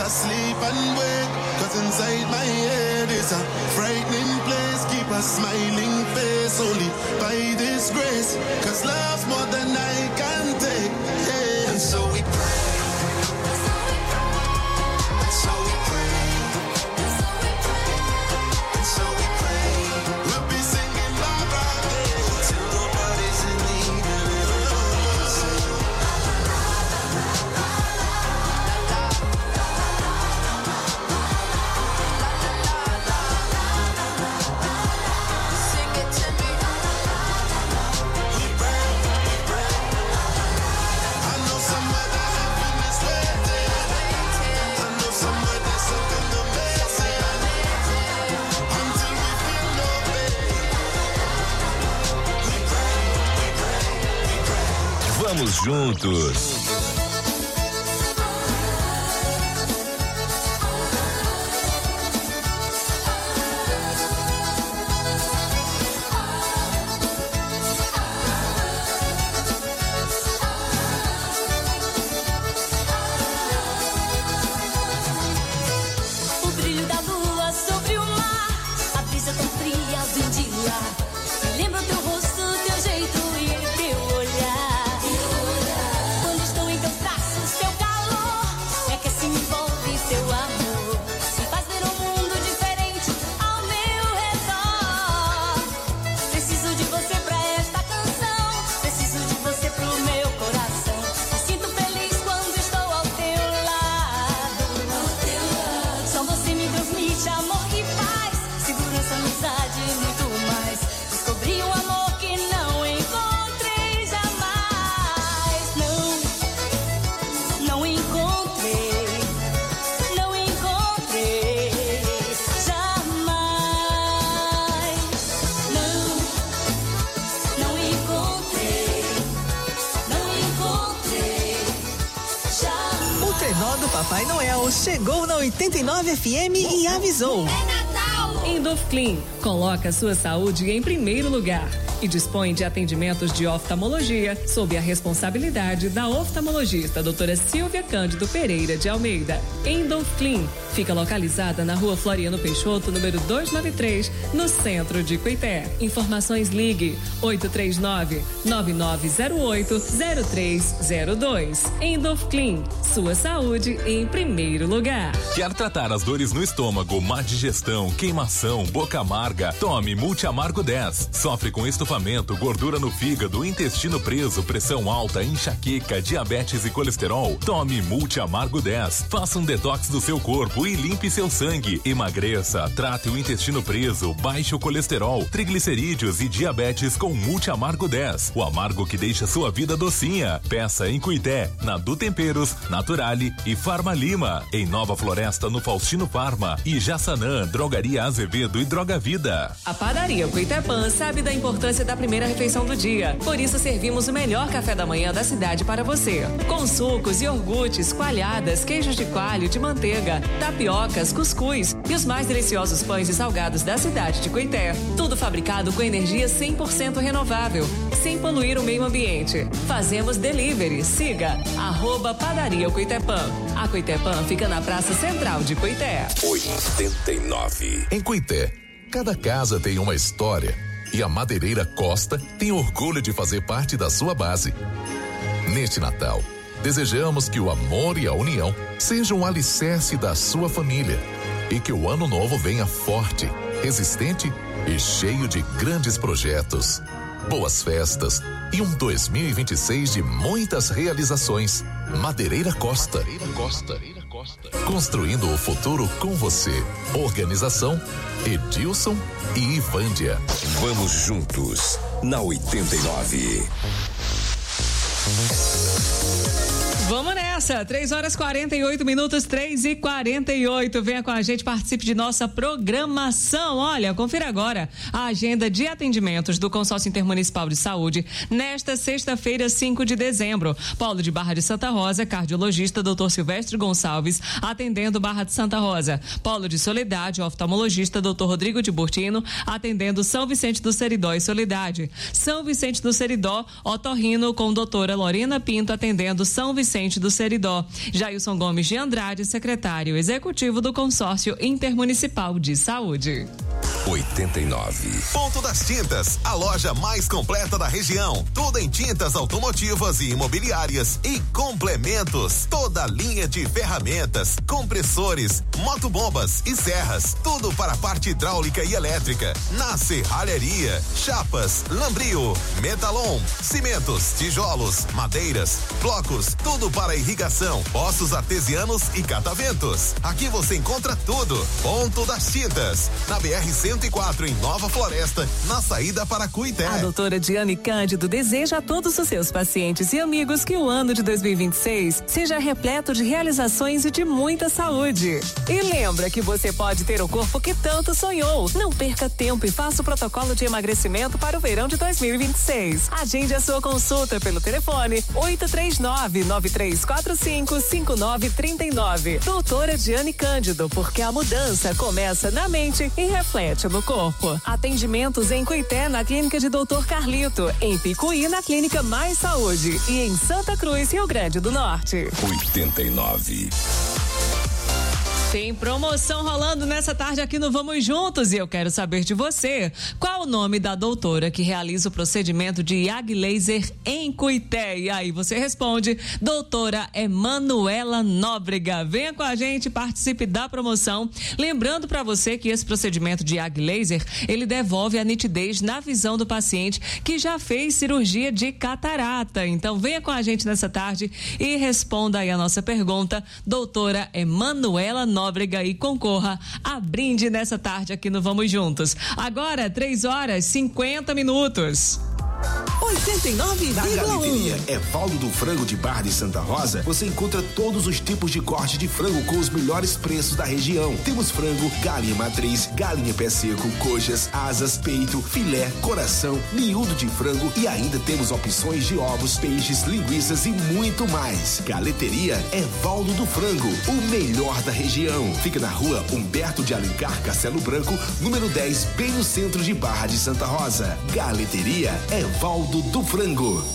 I sleep and wake, cause inside my head is a frightening place. Keep a smiling face only by this grace, cause love's more than I can take. Yeah. And so we pray. Vamos juntos. O brilho da lua sobre o mar, a brisa tão fria vem de lá. Me lembra o teu rosto, teu jeito e teu olhar. Quando estou em teus braços, teu calor é que se me envolve teu amor. Me faz ver um mundo diferente ao meu redor. Preciso de você pra esta canção, preciso de você pro meu coração. Me sinto feliz quando estou ao teu lado. Só você me transmite amor e paz, segurança, amizade e muito mais. Descobri um amor que não encontrei jamais. Não, não encontrei, não encontrei jamais. Não, não encontrei, não encontrei jamais. O trenó do Papai Noel chegou na oitenta e nove F M e avisou. Endorfclean coloca a sua saúde em primeiro lugar e dispõe de atendimentos de oftalmologia sob a responsabilidade da oftalmologista doutora Silvia Cândido Pereira de Almeida. Endorfclean fica localizada na rua Floriano Peixoto, número duzentos e noventa e três, no centro de Cuité. Informações ligue oito três nove, nove nove zero oito, zero três zero dois. Endorfclean, sua saúde em primeiro lugar. Quer tratar as dores no estômago, má digestão, queimação, boca amarga? Tome Multiamargo dez. Sofre com estufamento, gordura no fígado, intestino preso, pressão alta, enxaqueca, diabetes e colesterol? Tome Multiamargo dez. Faça um detox do seu corpo e limpe seu sangue. Emagreça, trate o intestino preso, baixe o colesterol, triglicerídeos e diabetes com Multiamargo dez. O amargo que deixa sua vida docinha. Peça em Cuité, na Du Temperos, Naturale e Farma Lima. Em Nova Floresta, no Faustino Farma e Jaçanã, Drogaria Azevedo e Droga Vida. A padaria Cuité-Pan sabe da importância da primeira refeição do dia. Por isso servimos o melhor café da manhã da cidade para você. Com sucos, iogurtes, coalhadas, queijos de coalho, de manteiga, tapiocas, cuscuz e os mais deliciosos pães e salgados da cidade de Cuité. Tudo fabricado com energia cem por cento renovável, sem poluir o meio ambiente. Fazemos delivery. Siga arroba padaria Cuité-Pan. A Cuité-Pan fica na Praça Central de Cuité. oitenta e nove. Em Cuité, cada casa tem uma história e a Madeireira Costa tem orgulho de fazer parte da sua base. Neste Natal, desejamos que o amor e a união sejam um alicerce da sua família e que o ano novo venha forte, resistente e cheio de grandes projetos. Boas festas e um dois mil e vinte e seis de muitas realizações. Madeireira Costa. Madeireira Costa. Construindo o futuro com você. Organização Edilson e Ivândia. Vamos juntos na oitenta e nove. Vamos nessa, três horas quarenta e oito minutos, três e quarenta e oito. Venha com a gente, participe de nossa programação. Olha, confira agora a agenda de atendimentos do Consórcio Intermunicipal de Saúde nesta sexta-feira, cinco de dezembro. Polo de Barra de Santa Rosa, cardiologista doutor Silvestre Gonçalves, atendendo Barra de Santa Rosa. Polo de Soledade, oftalmologista doutor Rodrigo de Burtino, atendendo São Vicente do Seridó e Soledade. São Vicente do Seridó, otorrino com doutora Lorena Pinto, atendendo São Vicente do Seridó Seridó. Jailson Gomes de Andrade, secretário executivo do Consórcio Intermunicipal de Saúde. oitenta e nove. Ponto das Tintas, a loja mais completa da região. Tudo em tintas automotivas e imobiliárias e complementos. Toda a linha de ferramentas, compressores, motobombas e serras. Tudo para a parte hidráulica e elétrica. Na serralheria, chapas, lambrio, metalon, cimentos, tijolos, madeiras, blocos, tudo para irrigação, poços artesianos e cataventos. Aqui você encontra tudo. Ponto das Tintas, na B R cento e quatro em Nova Floresta, na saída para Cuité. A doutora Diane Cândido deseja a todos os seus pacientes e amigos que o ano de dois mil e vinte e seis seja repleto de realizações e de muita saúde. E lembra que você pode ter o corpo que tanto sonhou. Não perca tempo e faça o protocolo de emagrecimento para o verão de dois mil e vinte e seis. Agende a sua consulta pelo telefone oito três nove, nove três quatro cinco, cinco nove três nove. Doutora Diane Cândido, porque a mudança começa na mente e reflete no corpo. Atendimentos em Cuité, na clínica de doutor Carlito, em Picuí, na clínica Mais Saúde e em Santa Cruz, Rio Grande do Norte. oitenta e nove. Tem promoção rolando nessa tarde aqui no Vamos Juntos e eu quero saber de você. Qual o nome da doutora que realiza o procedimento de I A G Laser em Cuité? E aí você responde, doutora Emanuela Nóbrega. Venha com a gente, participe da promoção. Lembrando para você que esse procedimento de I A G Laser, ele devolve a nitidez na visão do paciente que já fez cirurgia de catarata. Então venha com a gente nessa tarde e responda aí a nossa pergunta, doutora Emanuela Nóbrega. Nóbrega e concorra a brinde nessa tarde aqui no Vamos Juntos. Agora, três horas e cinquenta minutos. oitenta e nove vírgula um. Na Galeteria Evaldo do Frango de Barra de Santa Rosa, você encontra todos os tipos de corte de frango com os melhores preços da região. Temos frango, galinha matriz, galinha pé seco, coxas, asas, peito, filé, coração, miúdo de frango e ainda temos opções de ovos, peixes, linguiças e muito mais. Galeteria Evaldo do Frango, o melhor da região. Fica na rua Humberto de Alencar, Castelo Branco, número dez, bem no centro de Barra de Santa Rosa. Galeteria Evaldo do Frango.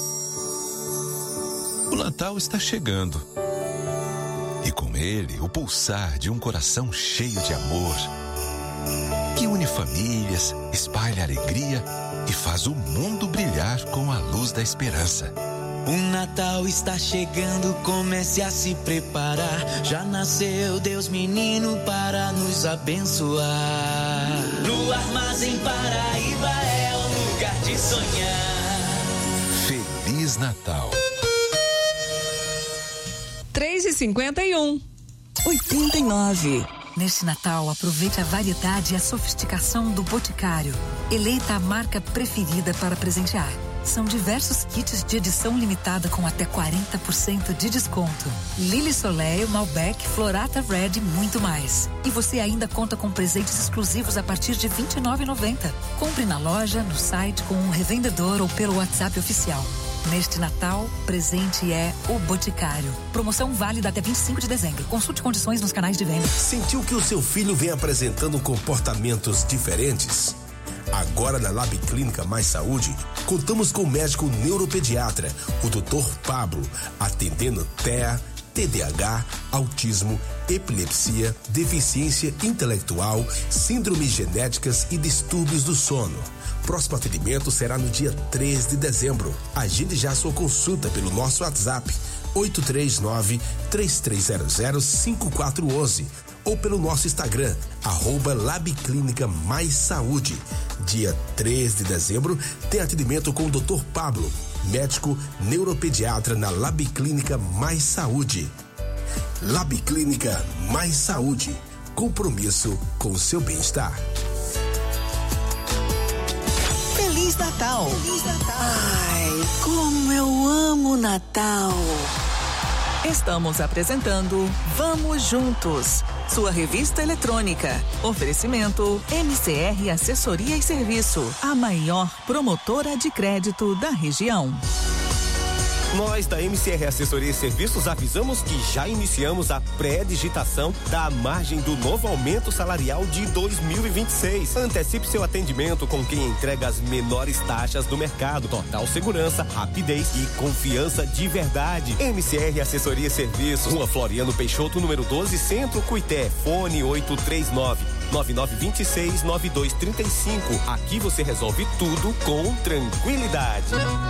O Natal está chegando. E com ele, o pulsar de um coração cheio de amor, que une famílias, espalha alegria e faz o mundo brilhar com a luz da esperança. O Natal está chegando, comece a se preparar. Já nasceu Deus menino para nos abençoar. No Armazém Paraíba é um lugar de sonhar. Feliz Natal. três e cinquenta e um. oitenta e nove. Neste Natal, aproveite a variedade e a sofisticação do Boticário. Eleita a marca preferida para presentear. São diversos kits de edição limitada com até quarenta por cento de desconto. Lily Soleil, Malbec, Florata Red e muito mais. E você ainda conta com presentes exclusivos a partir de vinte e nove reais e noventa centavos. Compre na loja, no site, com um revendedor ou pelo WhatsApp oficial. Neste Natal, presente é o Boticário. Promoção válida até vinte e cinco de dezembro. Consulte condições nos canais de venda. Sentiu que o seu filho vem apresentando comportamentos diferentes? Agora na Lab Clínica Mais Saúde, contamos com o médico neuropediatra, o doutor Pablo, atendendo T E A, T D A H, autismo, epilepsia, deficiência intelectual, síndromes genéticas e distúrbios do sono. Próximo atendimento será no dia três de dezembro. Agende já sua consulta pelo nosso WhatsApp oito três nove, três três zero zero, cinco quatro um um ou pelo nosso Instagram, arroba Lab Clínica Mais Saúde. Dia três de dezembro tem atendimento com o doutor Pablo, médico neuropediatra na Lab Clínica Mais Saúde. Lab Clínica Mais Saúde. Compromisso com o seu bem-estar. Feliz Natal! Feliz Natal! Ai, como eu amo Natal! Estamos apresentando Vamos Juntos, sua revista eletrônica. Oferecimento M C R Assessoria e Serviço, a maior promotora de crédito da região. Nós da M C R Assessoria e Serviços avisamos que já iniciamos a pré-digitação da margem do novo aumento salarial de dois mil e vinte e seis. Antecipe seu atendimento com quem entrega as menores taxas do mercado. Total segurança, rapidez e confiança de verdade. M C R Assessoria e Serviços, Rua Floriano Peixoto, número doze, Centro, Cuité. Fone oito três nove, nove nove dois seis, nove dois três cinco. Aqui você resolve tudo com tranquilidade.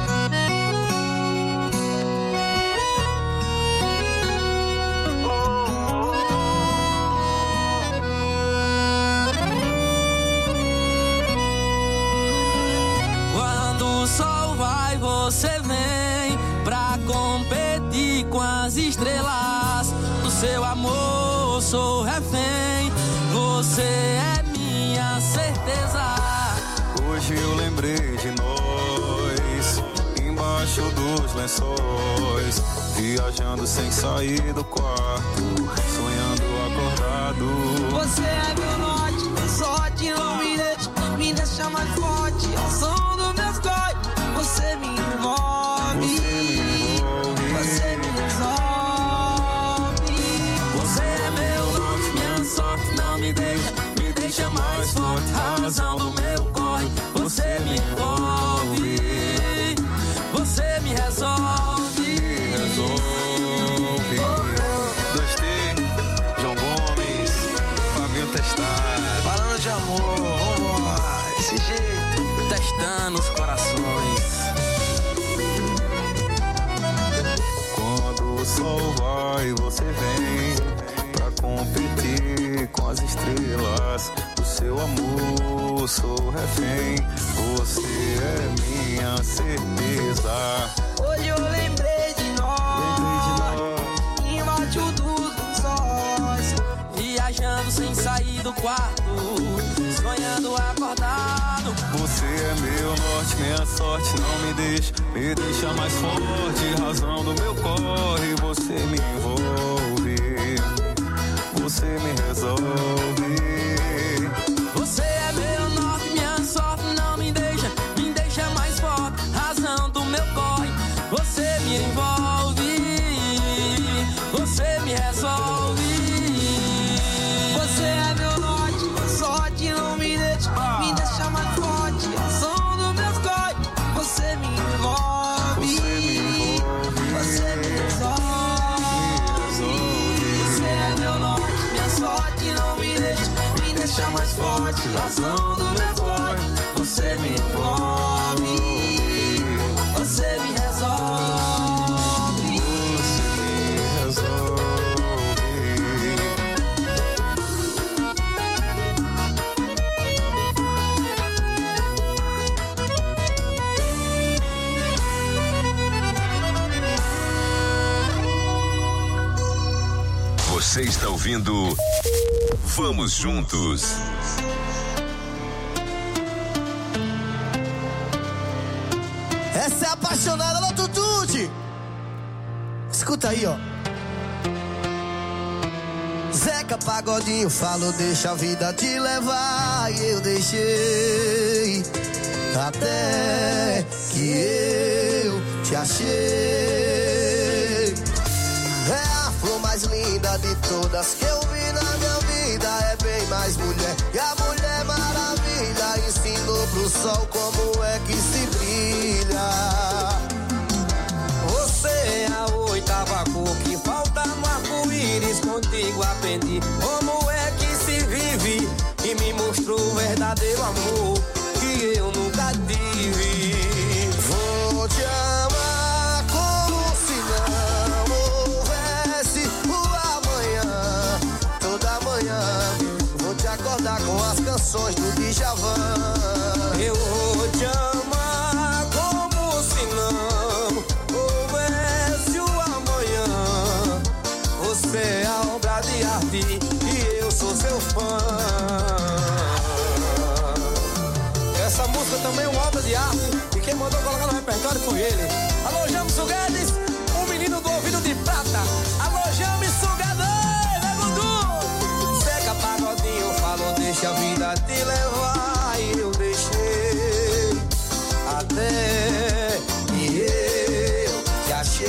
Você vem pra competir com as estrelas. Do seu amor sou refém. Você é minha certeza. Hoje eu lembrei de nós, embaixo dos lençóis, viajando sem sair do quarto, sonhando acordado. Você é meu norte, meu sorte, não me deixa, me deixa mais forte. Ao som dos meus cortes, você me envolve, você me resolve. Você é meu norte, minha sorte, não me deixa, me deixa mais forte. A razão do meu corre, você me envolve, você me resolve. Resolve. dois T, João Gomes, Fabinho Testar. Falando de amor, vamos lá, desse jeito, testando os corações. Quando o sol vai, você vem pra competir com as estrelas. Do seu amor sou refém, você é minha certeza. Hoje eu lembrei de nós, embaixo dos lençóis, viajando sem sair do quarto, sonhando acordado. Você é meu norte, minha sorte, não me deixa, me deixa mais forte. Razão do meu corre, você me envolve, você me resolve. Você é meu norte, minha sorte, não me deixa, me deixa mais forte. Razão do meu corre, você me envolve, você me resolve. Você é meu norte, minha sorte, não me deixa, me deixa mais forte. Razão do meu corre, você me envolve, você me resolve. Você é meu norte, minha sorte, não me deixa, me deixa mais forte. Razão do meu corre, você me envolve, você me resolve. Você me resolve. Você está ouvindo Vamos Juntos. Essa é a apaixonada da Tutude. Escuta aí, ó. Zeca Pagodinho falou, deixa a vida te levar. E eu deixei, até que eu te achei. É a flor mais linda de todas que eu vi na minha vida. É bem mais mulher, e a Mulher Maravilha ensinou pro sol como é que se brilha. Você é a oitava cor que falta no arco-íris. Contigo aprendi como é que se vive, e me mostrou o verdadeiro amor que eu nunca tive. Vou te amar como se não houvesse o amanhã. Toda manhã vou te acordar com as canções do Djavan. Eu vou te amar como se não houvesse o amanhã. Você é a obra de arte e eu sou seu fã. Essa música também é uma obra de arte, e quem mandou colocar no repertório foi ele. Alô, Jamison Guedes, um menino do ouvido de prata. Alô, Jamison Guedes, né, Gudu? Zeca Pagodinho falou, deixa a vida te levar. E eu deixei, até que eu te achei.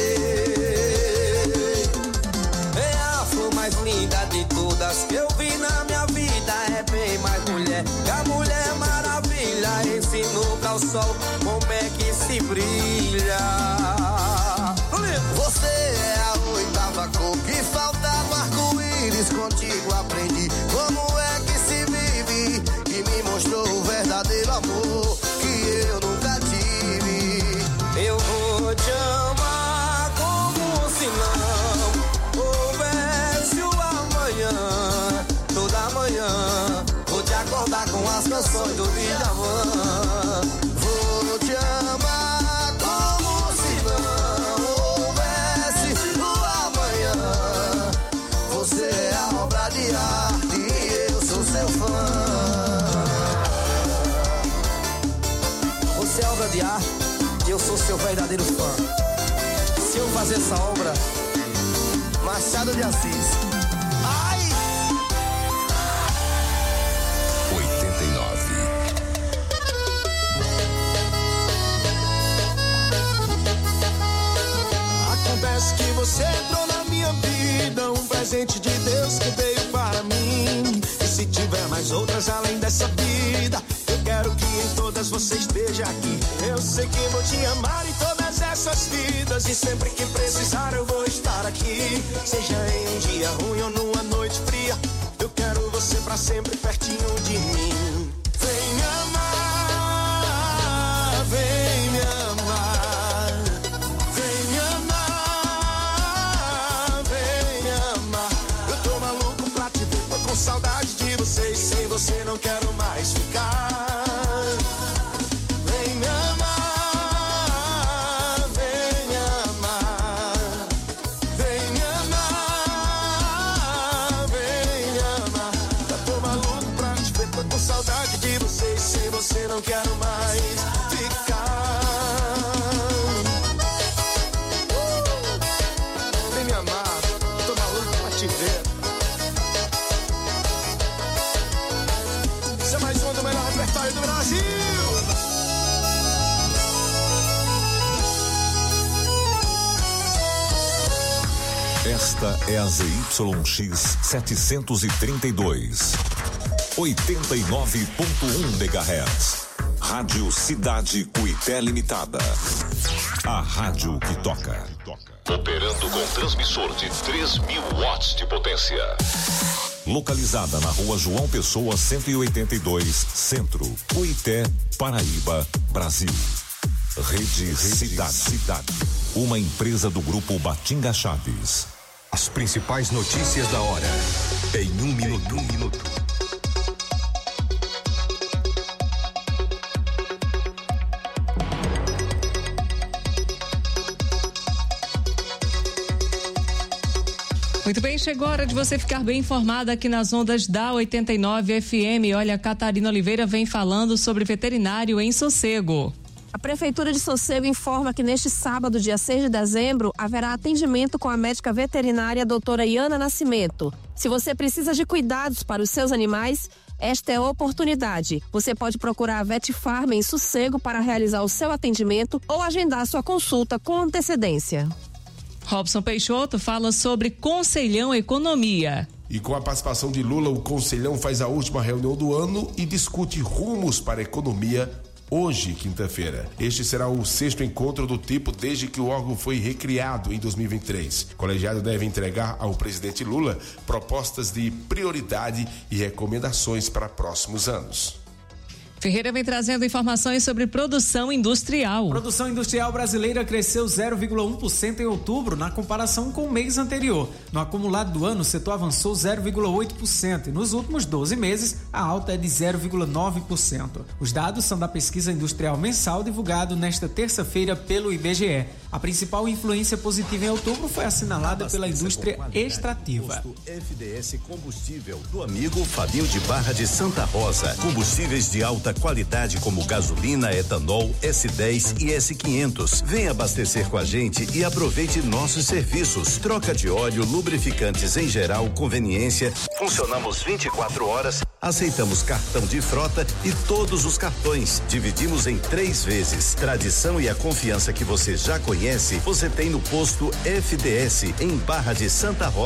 todas que eu vi na minha vida é bem mais mulher. Que a Mulher Maravilha ensinou para o sol como é que se brilha. Você é a oitava cor que faltava arco-íris, contigo aprendi como é que se vive, que me mostrou o verdadeiro amor que eu nunca tive. Eu vou te amar como se não houvesse o amanhã. Toda manhã vou te acordar com as canções do Djavan. Vou te amar como se não houvesse o amanhã. Você é a obra de arte e eu sou seu fã. Você é obra de arte e eu sou seu verdadeiro fã. Se eu fazer essa obra, Machado de Assis. Ai! oitenta e nove. Acontece que você entrou na minha vida, um presente de Deus que veio para mim. E se tiver mais outras além dessa vida, eu quero que em todas você esteja aqui. Eu sei que vou te amar em todas essas vidas, e sempre que precisar eu vou estar aqui. Seja em um dia ruim ou numa noite fria, eu quero você pra sempre pertinho de mim. Vem me amar, vem me amar, vem me amar, vem me amar. Eu tô maluco pra te ver, tô com saudade de você e sem você não quero mais ficar. Vem me amar, vem me amar, vem me amar, vem me amar. Eu tô maluco pra te ver, tô com saudade de você e sem você não quero mais ficar. Uh! Vem me amar, tô maluco pra te ver. Isso é mais um do melhor repertório do Brasil. Esta é a Z Y X setecentos e trinta e dois, oitenta e nove ponto um megahertz. Rádio Cidade Cuité Limitada. A rádio que toca. Operando com transmissor de três mil watts de potência. Localizada na Rua João Pessoa cento e oitenta e dois, Centro, Cuité, Paraíba, Brasil. Rede Cidade. Cidade. Uma empresa do grupo Batinga Chaves. As principais notícias da hora em um minuto. Em um minuto. Muito bem, chegou a hora de você ficar bem informada aqui nas ondas da oitenta e nove F M. Olha, Catarina Oliveira vem falando sobre veterinário em Sossego. A Prefeitura de Sossego informa que neste sábado, dia seis de dezembro, haverá atendimento com a médica veterinária doutora Iana Nascimento. Se você precisa de cuidados para os seus animais, esta é a oportunidade. Você pode procurar a Vet Farm em Sossego para realizar o seu atendimento ou agendar sua consulta com antecedência. Robson Peixoto fala sobre Conselhão Economia. E com a participação de Lula, o Conselhão faz a última reunião do ano e discute rumos para a economia hoje, quinta-feira. Este será o sexto encontro do tipo desde que o órgão foi recriado em dois mil e vinte e três. O colegiado deve entregar ao presidente Lula propostas de prioridade e recomendações para próximos anos. Ferreira vem trazendo informações sobre produção industrial. A produção industrial brasileira cresceu zero vírgula um por cento em outubro, na comparação com o mês anterior. No acumulado do ano, o setor avançou zero vírgula oito por cento e nos últimos doze meses, a alta é de zero vírgula nove por cento. Os dados são da pesquisa industrial mensal divulgado nesta terça-feira pelo I B G E. A principal influência positiva em outubro foi assinalada pela indústria extrativa. F D S Combustível do amigo Fabinho de Barra de Santa Rosa. Combustíveis de alta qualidade como gasolina, etanol, S dez e S quinhentos. Venha abastecer com a gente e aproveite nossos serviços. Troca de óleo, lubrificantes em geral, conveniência. Funcionamos vinte e quatro horas. Aceitamos cartão de frota e todos os cartões. Dividimos em três vezes. Tradição e a confiança que você já conhece, você tem no posto F D S em Barra de Santa Rosa.